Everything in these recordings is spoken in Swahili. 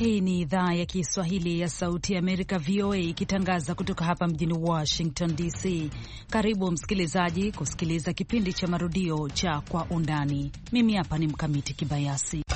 Hii ni idhaa ya Kiswahili ya Sauti ya Amerika, VOA, ikitangaza kutoka hapa mjini Washington DC. Karibu msikilizaji kusikiliza kipindi cha marudio cha Kwa Undani. Mimi hapa ni Mkamiti Kibayasi.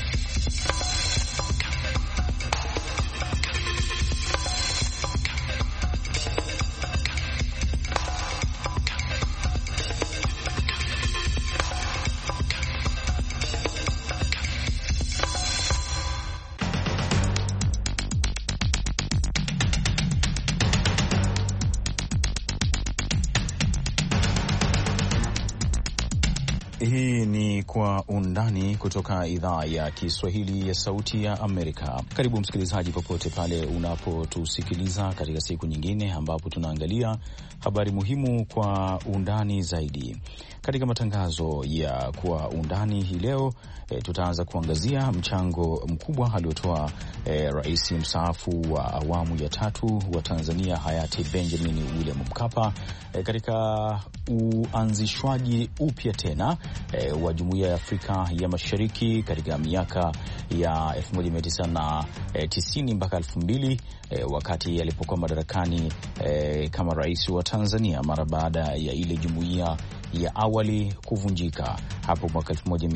Hii ni Kwa Undani kutoka idhaa ya Kiswahili ya Sauti ya Amerika. Karibu msikilizaji, popote pale unapotusikiliza katika siku nyingine ambapo tunaangalia habari muhimu kwa undani zaidi. Katika matangazo ya Kwa Undani hii leo tutaanza kuangazia mchango mkubwa aliotoa rais mstaafu wa awamu ya tatu wa Tanzania hayati Benjamin William Mkapa katika uanzishwaji upya tena wa Jumuiya ya Afrika ya Mashariki katika miaka ya 1990 mpaka 2000 wakati alipokuwa madarakani kama rais wa Tanzania mara baada ya ile jumuiya ya awali kuvunjika hapo mwaka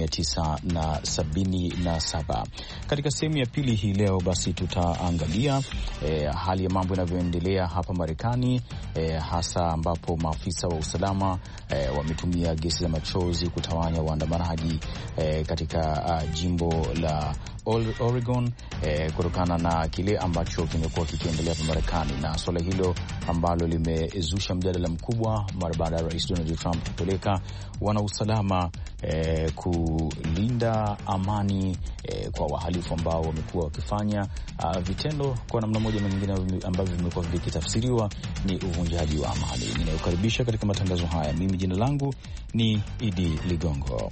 1977. Katika sehemu ya pili hii leo basi tutaangalia hali ya mambo inavyoendelea hapa Marekani, hasa ambapo maafisa wa usalama wametumia gesi za machozi kutawanya waandamanaji katika jimbo la Oregon kutokana na kile ambacho kimekuwa kikiendelea hapa Marekani, na swala hilo ambalo limezusha mjadala mkubwa mara baada ya Rais Donald Trump kupeleka wanausalama kulinda amani kwa wahalifu ambao wamekuwa wakifanya vitendo kwa namna moja na nyingine ambavyo vimekuwa vikitafsiriwa ni uvunjaji wa amani. Ninayokaribisha katika matangazo haya, mimi jina langu ni Idi Ligongo.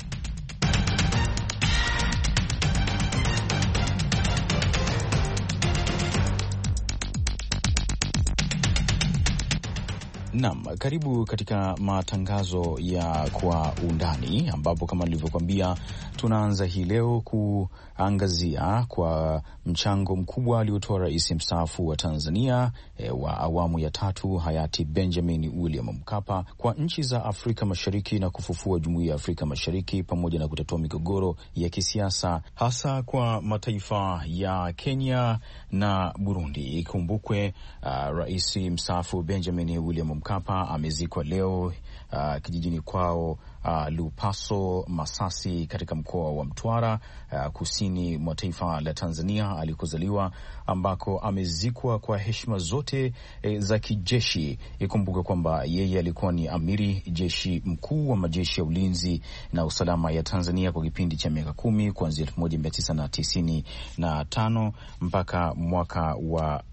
Naam, karibu katika matangazo ya Kwa Undani, ambapo kama nilivyokuambia tunaanza hii leo kuangazia kwa mchango mkubwa aliotoa rais mstaafu wa Tanzania wa awamu ya tatu hayati Benjamin William Mkapa kwa nchi za Afrika Mashariki na kufufua Jumuiya ya Afrika Mashariki pamoja na kutatua migogoro ya kisiasa hasa kwa mataifa ya Kenya na Burundi. Ikumbukwe rais mstaafu Benjamin William Mkapa amezikwa leo kijijini kwao Lupaso, Masasi, katika mkoa wa Mtwara, kusini mwa taifa la Tanzania alikozaliwa, ambako amezikwa kwa heshima zote za kijeshi. Ikumbuke kwamba yeye alikuwa ni amiri jeshi mkuu wa majeshi ya ulinzi na usalama ya Tanzania kwa kipindi cha miaka 10 kuanzia 1995 mpaka mwaka wa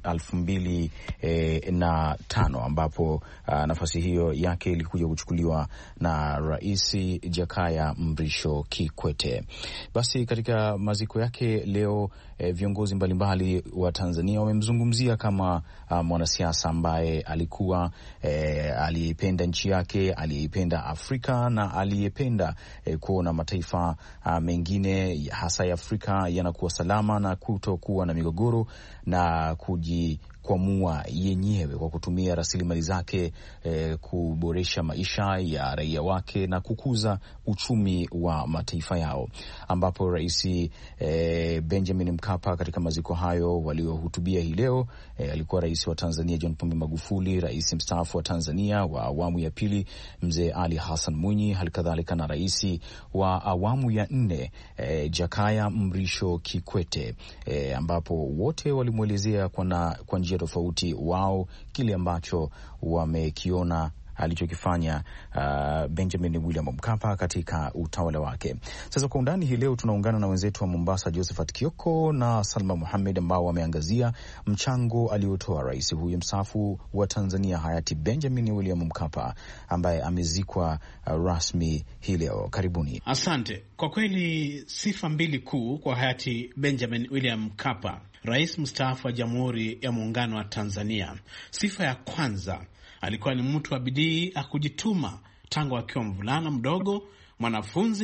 2005 ambapo nafasi hiyo yake ilikuja kuchukuliwa na Rais Jakaya Mrisho Kikwete. Basi katika maziko yake leo viongozi mbalimbali wa Tanzania wamemzungumzia kama mwanasiasa ambaye alikuwa aliyependa nchi yake, aliyependa Afrika na aliyependa kuona mataifa mengine hasa ya Afrika yanakuwa salama na kutokuwa na migogoro na kujikwamua yenyewe kwa kutumia rasilimali zake kuboresha maisha ya raia wake na kukuza uchumi wa mataifa yao, ambapo Rais Benjamin Mkapa katika maziko hayo waliohutubia hii leo alikuwa rais wa Tanzania John Pombe Magufuli, rais mstaafu wa Tanzania wa awamu ya pili Mzee Ali Hassan Mwinyi, halikadhalika na rais wa awamu ya 4 Jakaya Mrisho Kikwete, ambapo wote walimwelezea kwa njia tofauti wao kile ambacho wamekiona alichokifanya Benjamin William Mkapa katika utawala wake. Sasa kwa undani hii leo tunaungana na wenzetu wa Mombasa Josephat Kioko na Salma Muhammad ambao wameangazia mchango aliotoa rais huyu mstaafu wa Tanzania hayati Benjamin William Mkapa ambaye amezikwa rasmi hii leo. Karibuni. Asante. Kwa kweli sifa mbili kuu kwa hayati Benjamin William Mkapa, rais mstaafu wa Jamhuri ya Muungano wa Tanzania. Sifa ya kwanza, alikuwa ni mtu wa bidii, akujituma tangu akiwa mvulana mdogo, mwanafunzi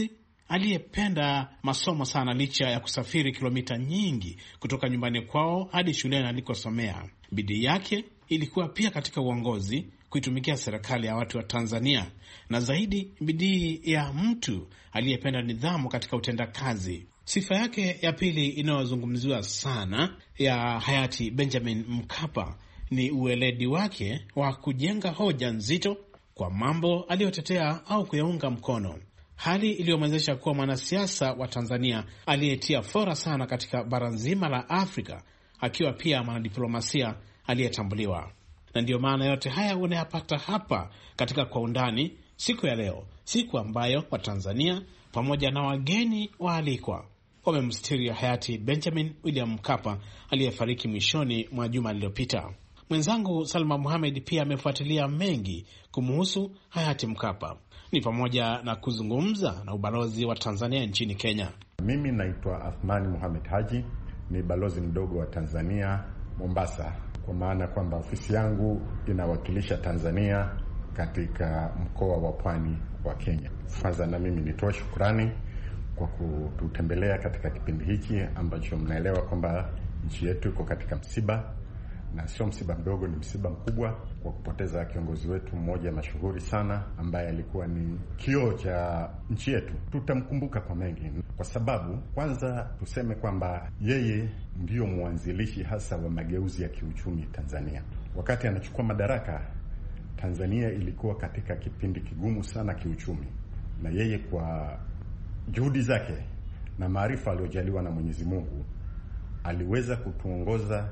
aliyependa masomo sana licha ya kusafiri kilomita nyingi kutoka nyumbani kwao hadi shuleni alikosomea. Bidii yake ilikuwa pia katika uongozi, kuitumikia serikali ya watu wa Tanzania, na zaidi bidii ya mtu aliyependa nidhamu katika utendakazi. Sifa yake ya pili inayozungumziwa sana ya hayati Benjamin Mkapa ni ueledi wake wa kujenga hoja nzito kwa mambo aliyotetea au kuyaunga mkono, hali iliyomwezesha kuwa mwanasiasa wa Tanzania aliyetia fora sana katika bara nzima la Afrika, akiwa pia mwanadiplomasia aliyetambuliwa. Na ndiyo maana yote haya unayapata hapa katika Kwa Undani siku ya leo, siku ambayo Watanzania pamoja na wageni waalikwa wamemstiri hayati Benjamin William Mkapa aliyefariki mwishoni mwa juma lililopita. Mwenzangu Salma Mohamed pia amefuatilia mengi kumuhusu hayati Mkapa, ni pamoja na kuzungumza na ubalozi wa Tanzania nchini Kenya. Mimi naitwa Athmani Mohamed Haji, ni balozi mdogo wa Tanzania Mombasa, kwa maana kwamba ofisi yangu inawakilisha Tanzania katika mkoa wa Pwani wa Kenya. Kwanza na mimi nitoa shukrani kwa kututembelea katika kipindi hiki ambacho mnaelewa kwamba nchi yetu iko katika msiba, na sio msiba mdogo, ni msiba mkubwa kwa kupoteza kiongozi wetu mmoja mashuhuri sana ambaye alikuwa ni kioo cha nchi yetu. Tutamkumbuka kwa mengi, kwa sababu kwanza tuseme kwamba yeye ndiyo mwanzilishi hasa wa mageuzi ya kiuchumi Tanzania. Wakati anachukua madaraka, Tanzania ilikuwa katika kipindi kigumu sana kiuchumi, na yeye kwa juhudi zake na maarifa aliyojaliwa na Mwenyezi Mungu aliweza kutuongoza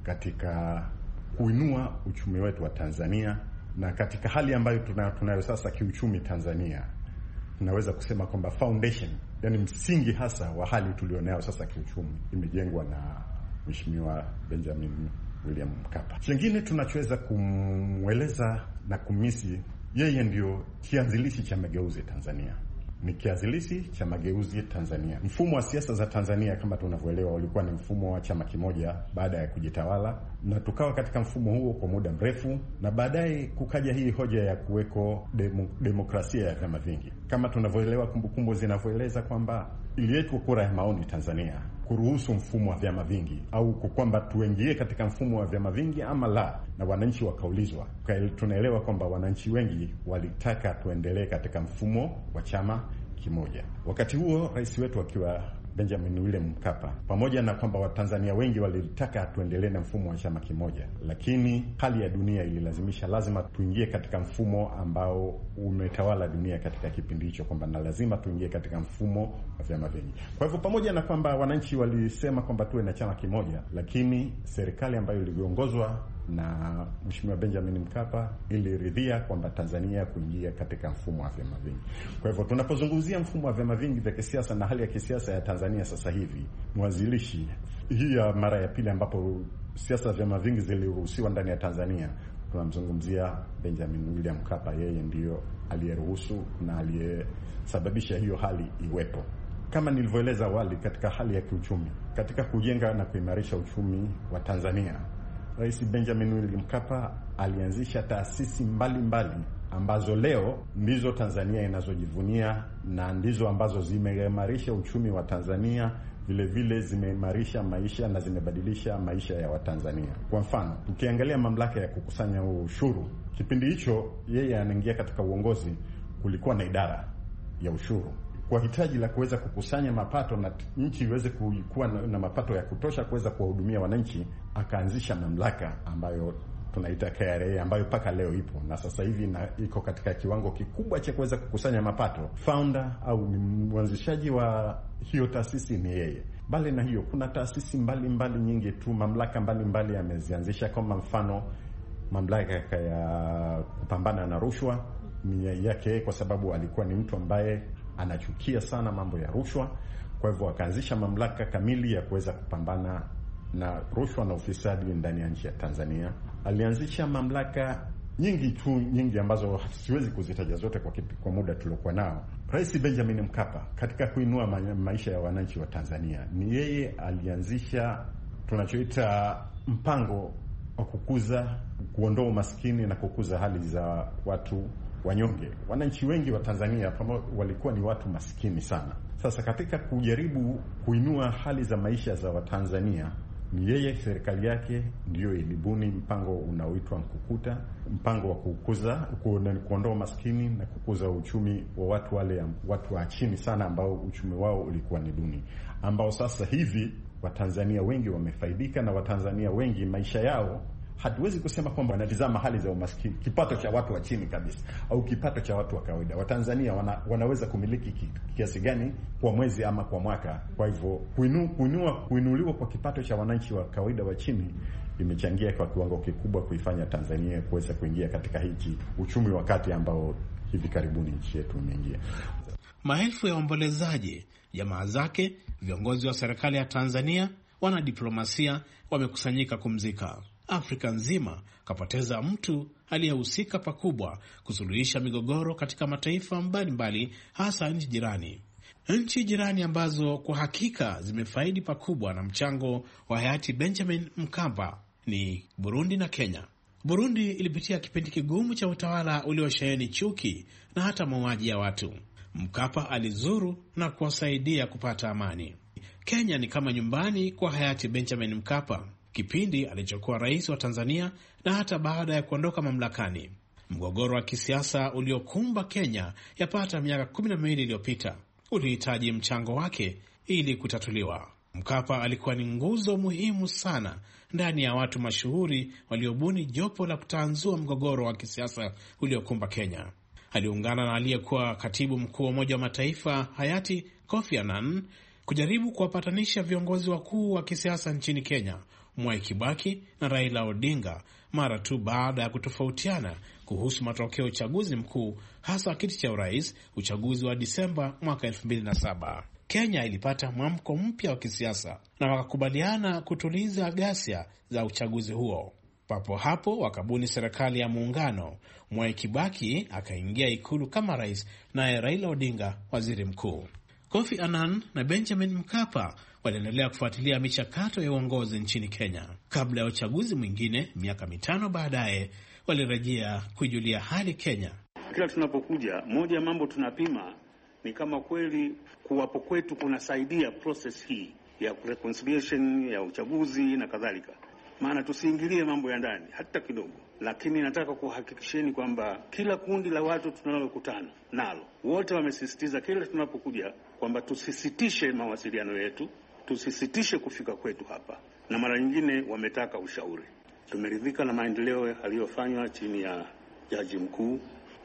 katika kuinua uchumi wetu wa Tanzania, na katika hali ambayo tunayo sasa kiuchumi Tanzania, tunaweza kusema kwamba foundation, yani msingi hasa wa hali tulionayo sasa kiuchumi, imejengwa na Mheshimiwa Benjamin William Mkapa. Kingine tunachoweza kumweleza na kumisi, yeye ndio kianzilishi cha mageuzi Tanzania. Ni kianzilishi cha mageuzi Tanzania. Mfumo wa siasa za Tanzania kama tunavyoelewa ulikuwa ni mfumo wa chama kimoja baada ya kujitawala, na tukawa katika mfumo huo kwa muda mrefu, na baadaye kukaja hii hoja ya kuweko demokrasia ya vyama vingi. Kama tunavyoelewa, kumbukumbu zinavyoeleza kwamba ililetwa kura ya maoni Tanzania kuruhusu mfumo wa vyama vingi, au kwamba tuingie katika mfumo wa vyama vingi ama la, na wananchi wakaulizwa. Tunaelewa kwamba wananchi wengi walitaka tuendelee katika mfumo wa chama kimoja. Wakati huo rais wetu akiwa Benjamin William Mkapa, pamoja na kwamba Watanzania wengi walitaka tuendelee na mfumo wa chama kimoja, lakini hali ya dunia ililazimisha lazima tuingie katika mfumo ambao umetawala dunia katika kipindi hicho, kwamba na lazima tuingie katika mfumo wa vyama vingi. Kwa hivyo pamoja na kwamba wananchi walisema kwamba tuwe na chama kimoja, lakini serikali ambayo iliongozwa na Mheshimiwa Benjamin Mkapa iliridhia kwamba Tanzania kuingia katika mfumo wa vyama vingi. Kwa hivyo tunapozungumzia mfumo wa vyama vingi vya kisiasa na hali ya kisiasa ya Tanzania sasa hivi, mwanzilishi hii ya mara ya pili ambapo siasa za vyama vingi ziliruhusiwa ndani ya Tanzania, tunamzungumzia Benjamin William Mkapa. Yeye ndiyo aliyeruhusu na aliyesababisha hiyo hali iwepo. Kama nilivyoeleza awali, katika hali ya kiuchumi, katika kujenga na kuimarisha uchumi wa Tanzania, Rais Benjamin William Mkapa alianzisha taasisi mbalimbali ambazo leo ndizo Tanzania inazojivunia na ndizo ambazo zimeimarisha uchumi wa Tanzania, vile vile zimeimarisha maisha na zimebadilisha maisha ya Watanzania. Kwa mfano, tukiangalia mamlaka ya kukusanya ushuru, kipindi hicho yeye anaingia katika uongozi, kulikuwa na idara ya ushuru. Kwa hitaji la kuweza kukusanya mapato na nchi iweze kuwa na mapato ya kutosha kuweza kuwahudumia wananchi, akaanzisha mamlaka ambayo tunaita KRA, ambayo paka leo ipo na sasa hivi iko katika kiwango kikubwa cha kuweza kukusanya mapato. Founder au ni mwanzishaji wa hiyo taasisi ni yeye. Bali na hiyo, kuna taasisi mbalimbali nyingi tu, mamlaka mbalimbali amezianzisha, kama mfano mamlaka ya kupambana na rushwa ni yake, kwa sababu alikuwa ni mtu ambaye anachukia sana mambo ya rushwa. Kwa hivyo akaanzisha mamlaka kamili ya kuweza kupambana na rushwa na ufisadi ndani ya nchi ya Tanzania. Alianzisha mamlaka nyingi ambazo siwezi kuzitaja zote kwa muda tuliokuwa nao. Rais Benjamin Mkapa katika kuinua maisha ya wananchi wa Tanzania, ni yeye alianzisha tunachoita mpango wa kuondoa umaskini na kukuza hali za watu wanyonge. Wananchi wengi wa Tanzania walikuwa ni watu maskini sana. Sasa katika kujaribu kuinua hali za maisha za Watanzania, ni yeye serikali yake ndiyo ilibuni mpango unaoitwa Mkukuta, mpango wa kuondoa maskini na kukuza uchumi wa watu wa chini sana, ambao uchumi wao ulikuwa ni duni, ambao sasa hivi Watanzania wengi wamefaidika, na Watanzania wengi maisha yao, hatuwezi kusema kwamba wanatizama hali za umaskini, kipato cha watu wa chini kabisa au kipato cha watu wa kawaida. Watanzania wanaweza kumiliki kiasi gani kwa mwezi ama kwa mwaka. Kwa hivyo kuinuliwa kwa kipato cha wananchi wa kawaida wa chini imechangia kwa kiwango kikubwa kuifanya Tanzania kuweza kuingia katika hiki uchumi wa kati ambao hivi karibuni nchi yetu imeingia. Maelfu ya waombolezaji, jamaa zake, viongozi wa serikali ya Tanzania, wanadiplomasia wamekusanyika kumzika. Afrika nzima kapoteza mtu aliyehusika pakubwa kusuluhisha migogoro katika mataifa mbalimbali, hasa nchi jirani. Nchi jirani ambazo kwa hakika zimefaidi pakubwa na mchango wa hayati Benjamin Mkapa ni Burundi na Kenya. Burundi ilipitia kipindi kigumu cha utawala uliosheheni chuki na hata mauaji ya watu. Mkapa alizuru na kuwasaidia kupata amani. Kenya ni kama nyumbani kwa hayati Benjamin Mkapa, kipindi alichokuwa rais wa Tanzania na hata baada ya kuondoka mamlakani. Mgogoro wa kisiasa uliokumba Kenya yapata miaka 12 iliyopita ulihitaji mchango wake ili kutatuliwa. Mkapa alikuwa ni nguzo muhimu sana ndani ya watu mashuhuri waliobuni jopo la kutanzua mgogoro wa kisiasa uliokumba Kenya. Aliungana na aliyekuwa katibu mkuu wa Umoja wa Mataifa hayati Kofi Annan kujaribu kuwapatanisha viongozi wakuu wa kisiasa nchini Kenya, Mwai Kibaki na Raila Odinga, mara tu baada ya kutofautiana kuhusu matokeo ya uchaguzi mkuu, hasa kiti cha urais, uchaguzi wa Disemba mwaka 2007. Kenya ilipata mwamko mpya wa kisiasa na wakakubaliana kutuliza ghasia za uchaguzi huo. Papo hapo wakabuni serikali ya muungano. Mwai Kibaki akaingia ikulu kama rais, naye Raila Odinga waziri mkuu. Kofi Annan na Benjamin Mkapa waliendelea kufuatilia michakato ya uongozi nchini Kenya. Kabla ya uchaguzi mwingine, miaka 5 baadaye, walirejea kuijulia hali Kenya. Kila tunapokuja, moja ya mambo tunapima ni kama kweli kuwapo kwetu kunasaidia process hii ya reconciliation ya uchaguzi na kadhalika. Maana tusiingilie mambo ya ndani hata kidogo, lakini nataka kuhakikisheni kwamba kila kundi la watu tunalokutana nalo wote wamesisitiza kila tunapokuja kwamba tusisitishe mawasiliano yetu, tusisitishe kufika kwetu hapa, na mara nyingine wametaka ushauri. Tumeridhika na maendeleo yaliyofanywa chini ya jaji mkuu,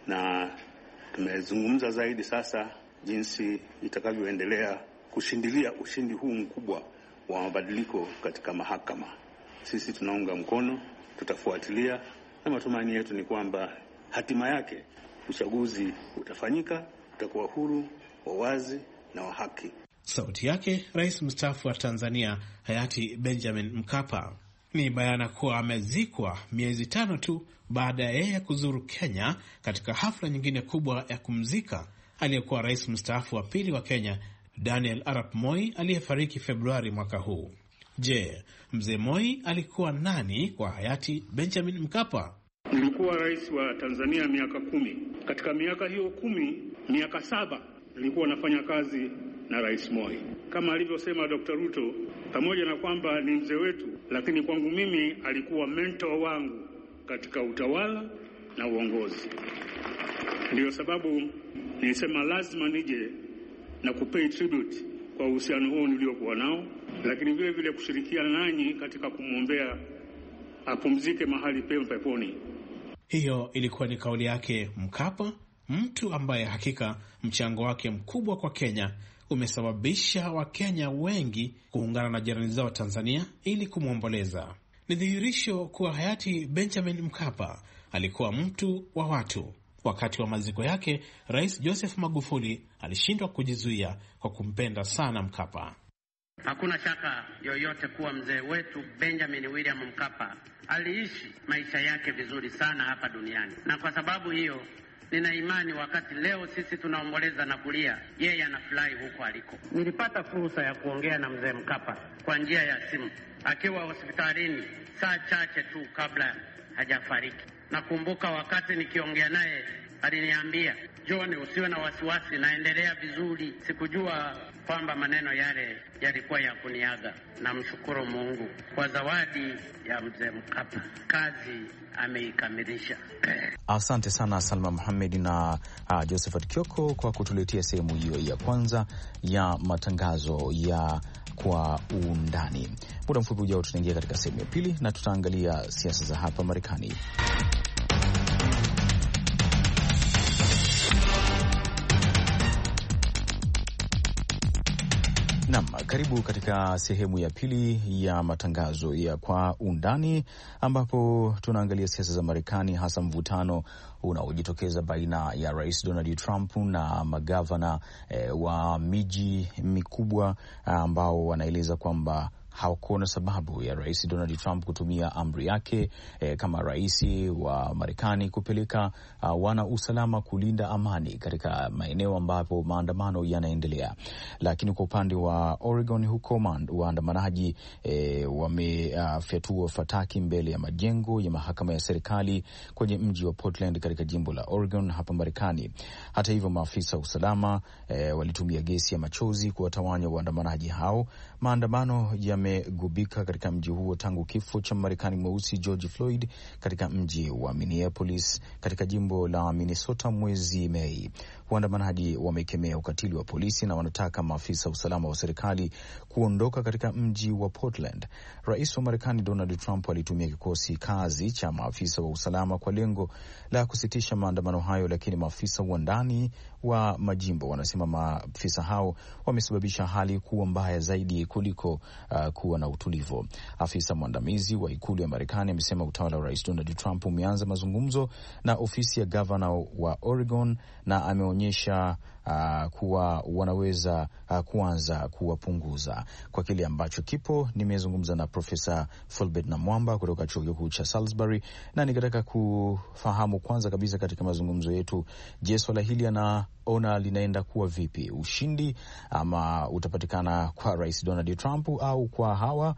na tumezungumza zaidi sasa jinsi itakavyoendelea kushindilia ushindi huu mkubwa wa mabadiliko katika mahakama. Sisi tunaunga mkono, tutafuatilia, na matumaini yetu ni kwamba hatima yake uchaguzi utafanyika, utakuwa huru, wa wazi na wa haki. Sauti yake rais mstaafu wa Tanzania hayati Benjamin Mkapa. Ni bayana kuwa amezikwa miezi 5 tu baada ya yeye kuzuru Kenya katika hafla nyingine kubwa ya kumzika aliyekuwa rais mstaafu wa pili wa Kenya Daniel Arap Moi aliyefariki Februari mwaka huu. Je, mzee Moi alikuwa nani kwa hayati Benjamin Mkapa? Nilikuwa rais wa Tanzania miaka 10. Katika miaka hiyo 10, miaka 7 nilikuwa nafanya kazi na Rais Moi. Kama alivyosema Dr. Ruto, pamoja na kwamba ni mzee wetu, lakini kwangu mimi alikuwa mentor wangu katika utawala na uongozi. Ndiyo sababu nilisema lazima nije na kupay tribute kwa uhusiano huo niliokuwa nao, lakini vile vile kushirikiana nanyi katika kumwombea apumzike mahali pema peponi. Hiyo ilikuwa ni kauli yake Mkapa, mtu ambaye hakika mchango wake mkubwa kwa Kenya umesababisha Wakenya wengi kuungana na jirani zao Tanzania ili kumwomboleza. Ni dhihirisho kuwa hayati Benjamin Mkapa alikuwa mtu wa watu. Wakati wa maziko yake, Rais Joseph Magufuli alishindwa kujizuia kwa kumpenda sana Mkapa. Hakuna shaka yoyote kuwa mzee wetu Benjamin William Mkapa aliishi maisha yake vizuri sana hapa duniani, na kwa sababu hiyo nina imani wakati leo sisi tunaomboleza na kulia, yeye anafurahi huko aliko. Nilipata fursa ya kuongea na mzee Mkapa kwa njia ya simu akiwa hospitalini saa chache tu kabla hajafariki. Nakumbuka wakati nikiongea naye aliniambia, John, usiwe na wasiwasi, naendelea vizuri. Sikujua kwamba maneno yale yalikuwa ya kuniaga. Namshukuru Mungu kwa zawadi ya mzee Mkapa. Kazi ameikamilisha. Asante sana Salma Mohamed na Josephat Kioko kwa kutuletea sehemu hiyo ya kwanza ya matangazo ya Kwa Undani. Muda mfupi ujao tunaingia katika sehemu ya pili na tutaangalia siasa za hapa Marekani. Naam, karibu katika sehemu ya pili ya matangazo ya Kwa Undani, ambapo tunaangalia siasa za Marekani, hasa mvutano unaojitokeza baina ya Rais Donald Trump na magavana wa miji mikubwa ambao wanaeleza kwamba hakuona sababu ya Rais Donald Trump kutumia amri yake kama rais wa Marekani kupeleka wana usalama kulinda amani katika maeneo ambapo maandamano yanaendelea. Lakini kwa upande wa Oregon huko, waandamanaji wamefyatua fataki mbele ya majengo ya mahakama ya serikali kwenye mji wa Portland katika jimbo la Oregon hapa Marekani. Hata hivyo, maafisa wa usalama walitumia gesi ya machozi kuwatawanya waandamanaji hao. Maandamano yamegubika katika mji huo tangu kifo cha Marekani mweusi George Floyd katika mji wa Minneapolis katika jimbo la Minnesota mwezi Mei. Waandamanaji wamekemea ukatili wa polisi na wanataka maafisa usalama wa serikali kuondoka katika mji wa Portland. Rais wa Marekani Donald Trump alitumia kikosi kazi cha maafisa wa usalama kwa lengo la kusitisha maandamano hayo, lakini maafisa wa ndani wa majimbo wanasema maafisa hao wamesababisha hali kuwa mbaya zaidi kuliko kuwa na utulivu. Afisa mwandamizi wa ikulu ya Marekani amesema utawala wa Rais Donald Trump umeanza mazungumzo na ofisi ya gavana wa Oregon na ameonyesha kuwa wanaweza kuanza kuwapunguza kwa kile ambacho kipo. Nimezungumza na Profesa Fulbert Namwamba kutoka chuo kikuu cha Salisbury na nikataka kufahamu kwanza kabisa katika mazungumzo yetu, je, swala hili anaona linaenda kuwa vipi? Ushindi ama utapatikana kwa Rais Donald Trump au kwa hawa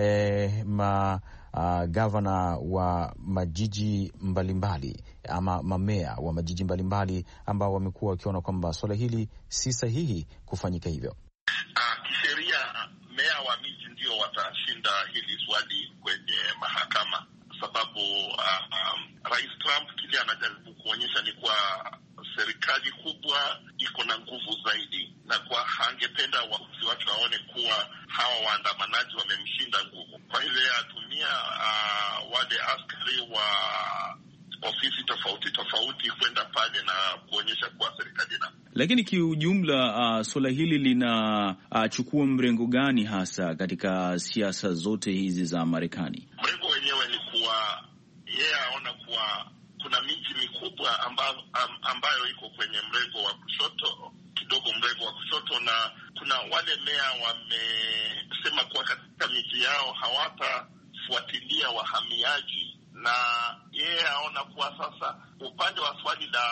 gavana wa majiji mbalimbali ama mamea wa majiji mbalimbali ambao wamekuwa wakiona kwamba swala hili si sahihi kufanyika hivyo? Kisheria meya wa miji ndio watashinda hili swali kwenye mahakama, sababu Rais Trump kile anajaribu kuonyesha ni kuwa serikali kubwa iko na nguvu zaidi, na kwa hangependa wafuasi wake waone kuwa hawa waandamanaji wamemshinda nguvu. Kwa hivyo atumia wale askari wa ofisi tofauti tofauti kwenda pale na kuonyesha kuwa serikali na. Lakini kiujumla, suala hili linachukua mrengo gani hasa katika siasa zote hizi za Marekani? Mrengo wenyewe ni kuwa yeye aona kuwa kuna miji mikubwa ambayo iko kwenye mrengo wa kushoto kidogo, mrengo wa kushoto, na kuna wale meya wamesema kuwa katika miji yao hawatafuatilia wahamiaji, na yeye aona kuwa sasa upande wa swali la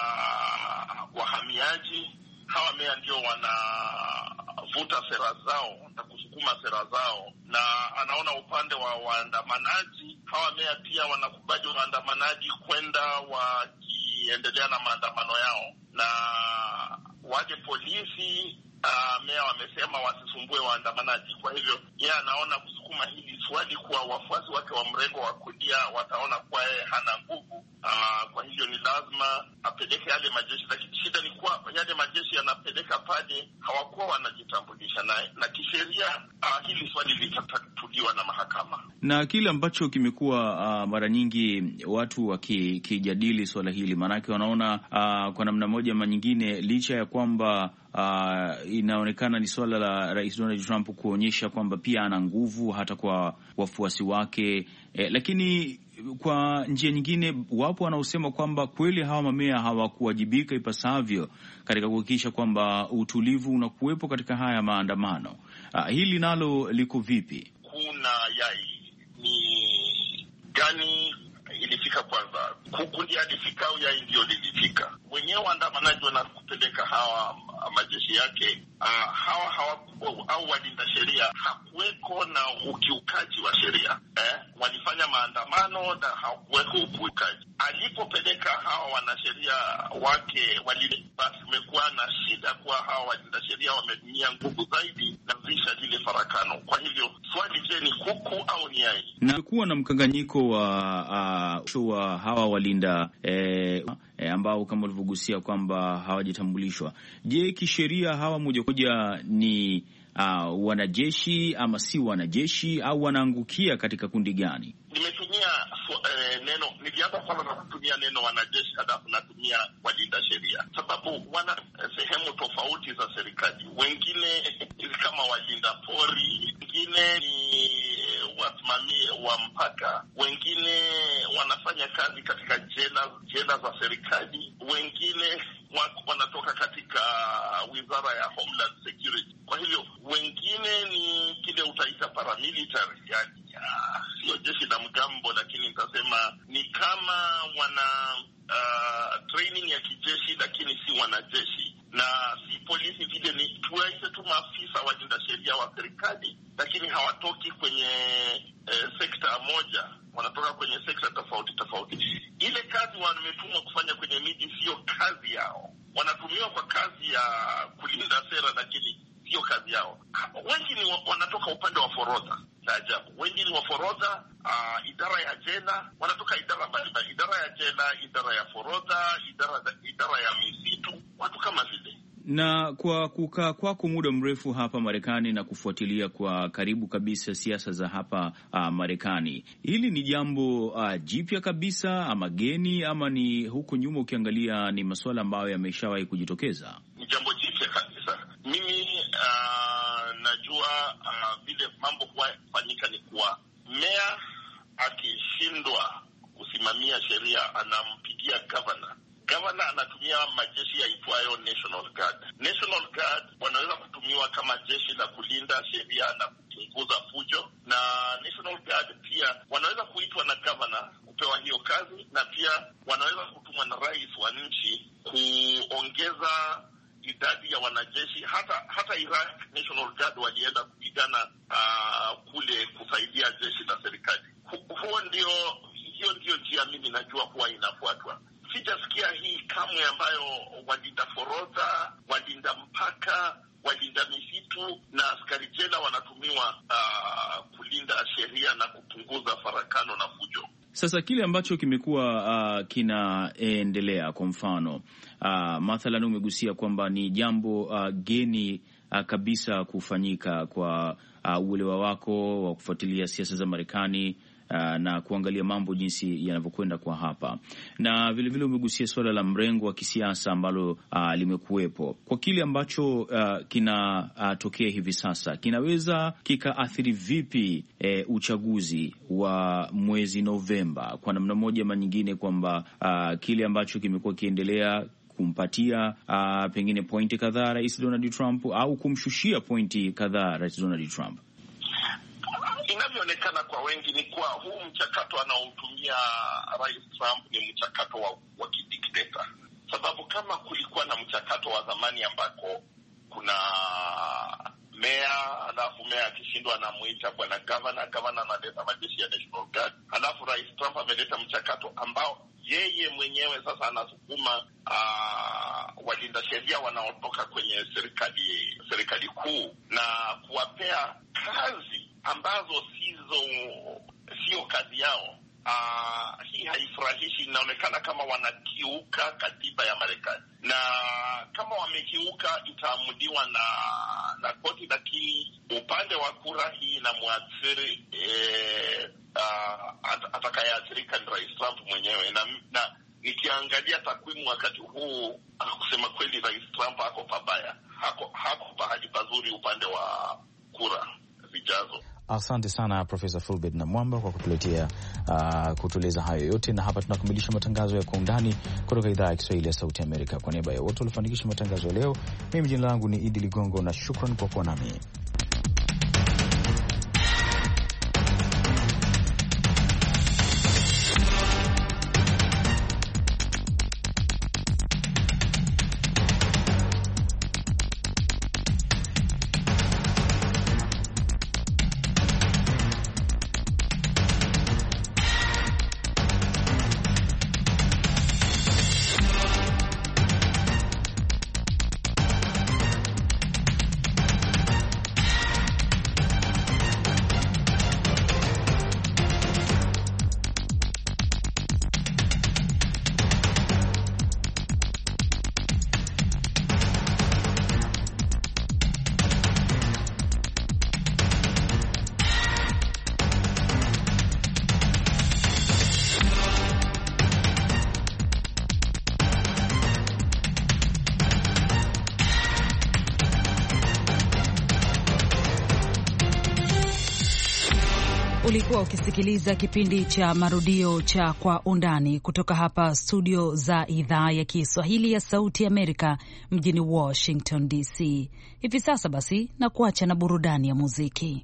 wahamiaji hawa meya ndio wanavuta sera zao na kusukuma sera zao, na anaona upande wa waandamanaji hawa meya pia wanakubali waandamanaji kwenda wakiendelea na maandamano yao, na wale polisi meya wamesema wasisumbue waandamanaji. Kwa hivyo yeye anaona kusukuma hili swali kuwa wafuasi wake wa mrengo wa kulia wataona kuwa yeye hana nguvu. Kwa hivyo ni lazima apeleke yale majeshi, lakini shida ni kuwa yale majeshi yanapeleka pale hawakuwa wanajitambulisha, na kisheria hili swali litatatuliwa na mahakama. Na kile ambacho kimekuwa mara nyingi watu wakijadili swala hili, maanake wanaona kwa namna moja ama nyingine, licha ya kwamba inaonekana ni swala la Rais Donald Trump kuonyesha kwamba pia ana nguvu hata kwa wafuasi wake, lakini kwa njia nyingine wapo wanaosema kwamba kweli hawa mamea hawakuwajibika ipasavyo katika kuhakikisha kwamba utulivu unakuwepo katika haya maandamano. Hili nalo liko vipi? Kuna yai ni gani ilifika kwanza? Kukundi alifika au yai ndio lilifika? Wenyewe waandamanaji wanakupeleka hawa majeshi yake, au walinda sheria, hakuweko na ukiukaji wa sheria. Walifanya maandamano na hakuweko ukiukaji. Alipopeleka hawa wanasheria wake basi kumekuwa na shida kwa hawa walinda sheria wametumia nguvu zaidi na kuzisha lile farakano. Kwa hivyo swali, je, ni kuku au ni yai? Na kuwa na mkanganyiko wa hawa walinda ambao kama ulivyogusia kwamba hawajatambulishwa. Je, kisheria hawa moja kwa moja ni wanajeshi ama si wanajeshi, au wanaangukia katika kundi gani? Nimetumia nilianza kwanza na kutumia neno wanajeshi, halafu natumia walinda sheria, sababu wana sehemu tofauti za serikali. Wengine kama walinda pori, wengine ni wasimamie wa mpaka, wengine wanafanya kazi katika jela za serikali, wengine wanatoka katika wizara ya Homeland Security. Kwa hivyo wengine ni kile utaita paramilitary, yani sio jeshi la mgambo, lakini nitasema ni kama wana training ya kijeshi, lakini si wanajeshi na si polisi vile, ni tuwaite tu maafisa walinda sheria wa serikali, lakini hawatoki kwenye sekta moja, wanatoka kwenye sekta tofauti. Ile kazi wametumwa kufanya kwenye miji sio kazi yao, wanatumiwa kwa kazi ya kulinda sera, lakini sio kazi yao. Wengi ni wanatoka upande wa forodha, la ajabu. Wengi ni wa forodha, idara ya jela, wanatoka idara mbalimbali, idara ya jela, idara ya forodha, idara ya misitu, watu kama vile. Na kwa kukaa kwako muda mrefu hapa Marekani na kufuatilia kwa karibu kabisa siasa za hapa Marekani, hili ni jambo jipya kabisa ama geni, ama ni huko nyuma ukiangalia ni masuala ambayo yameshawahi kujitokeza? Ni jambo jipya kabisa. Mimi najua vile mambo hufanyika ni kuwa meya akishindwa kusimamia sheria anampigia governor. Governor anatumia majeshi yaitwayo National Guard. National Guard wanaweza kutumiwa kama jeshi la kulinda sheria na kupunguza fujo, na National Guard pia wanaweza kuitwa na governor kupewa hiyo kazi, na pia wanaweza kutumwa na rais wa nchi kuongeza idadi ya wanajeshi. Hata Iraq National Guard walienda kupigana kule kusaidia jeshi la serikali. Hiyo ndio njia mimi najua kuwa inafuatwa. Sijasikia hii kamwe ambayo walinda forodha, walinda mpaka, walinda misitu na askari jela wanatumiwa kulinda sheria na kupunguza farakano na fujo. Sasa kile ambacho kimekuwa kinaendelea, kwa mfano mathalan umegusia kwamba ni jambo geni kabisa kufanyika kwa uelewa wako wa kufuatilia siasa za Marekani na kuangalia mambo jinsi yanavyokwenda kwa hapa, na vilevile umegusia suala la mrengo wa kisiasa ambalo limekuwepo. Kwa kile ambacho kinatokea hivi sasa, kinaweza kikaathiri vipi uchaguzi wa mwezi Novemba kwa namna moja ama nyingine, kwamba kile ambacho kimekuwa kiendelea kumpatia pengine pointi kadhaa Rais Donald Trump au kumshushia pointi kadhaa Rais Donald Trump? Inavyoonekana kwa wengi ni kuwa huu mchakato anaotumia Rais Trump ni mchakato wa kidikteta, sababu kama kulikuwa na mchakato wa zamani ambako kuna meya, alafu meya akishindwa anamuita bwana governor analeta majeshi ya National Guard, alafu Rais Trump ameleta mchakato ambao yeye mwenyewe sasa anasukuma walinda sheria wanaotoka kwenye serikali kuu na kuwapea kazi ambazo sio kazi yao. Hii haifurahishi. Inaonekana kama wanakiuka katiba ya Marekani, na kama wamekiuka itaamuliwa na koti, lakini upande wa kura hii inamwathiri atakayeathirika ni Rais Trump mwenyewe, na nikiangalia takwimu wakati huu, kusema kweli Rais Trump hako pabaya, hako pahali pazuri upande wa kura zijazo. Asante sana Profesa Fulbert na Mwamba kwa kutueleza hayo yote, na hapa tunakamilisha matangazo ya Kwa Undani kutoka idhaa ya Kiswahili ya Sauti Amerika. Kwa niaba ya wote waliofanikisha matangazo ya leo, mimi jina langu ni Idi Ligongo na shukran kwa kuwa nami. Ulikuwa ukisikiliza kipindi cha marudio cha Kwa Undani kutoka hapa studio za idhaa ya Kiswahili ya Sauti Amerika mjini Washington DC. Hivi sasa basi na kuacha na burudani ya muziki.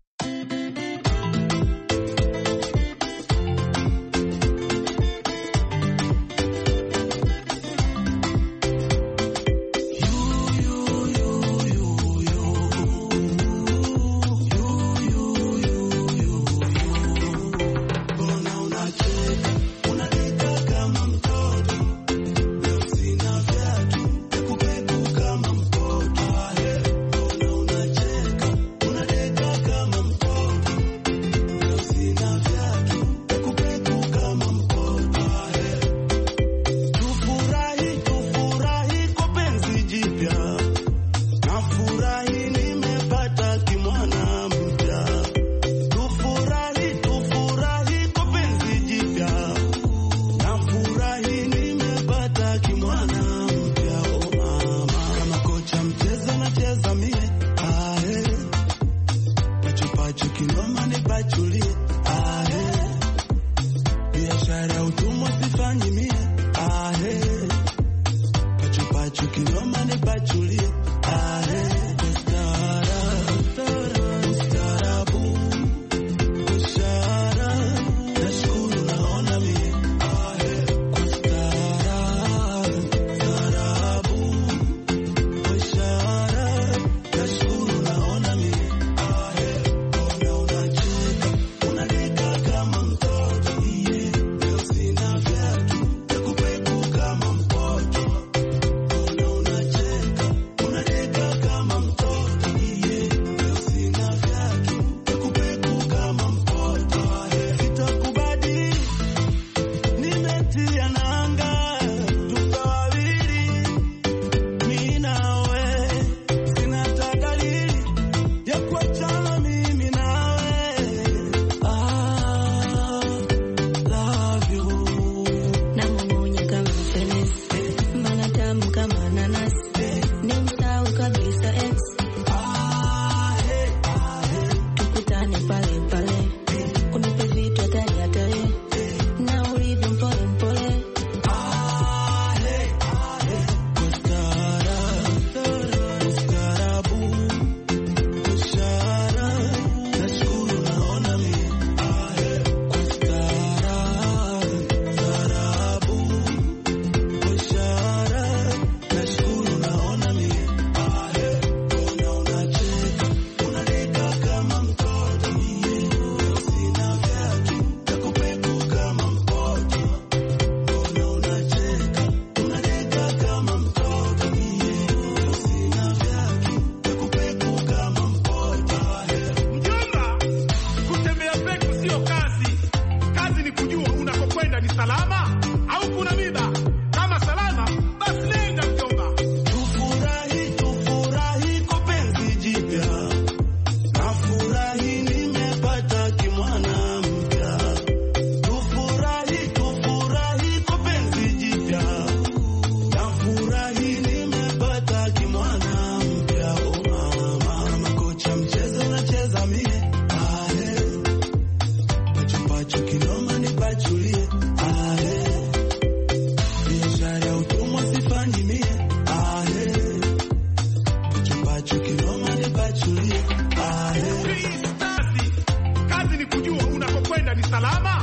Kazi ni kujua unakokwenda ni salama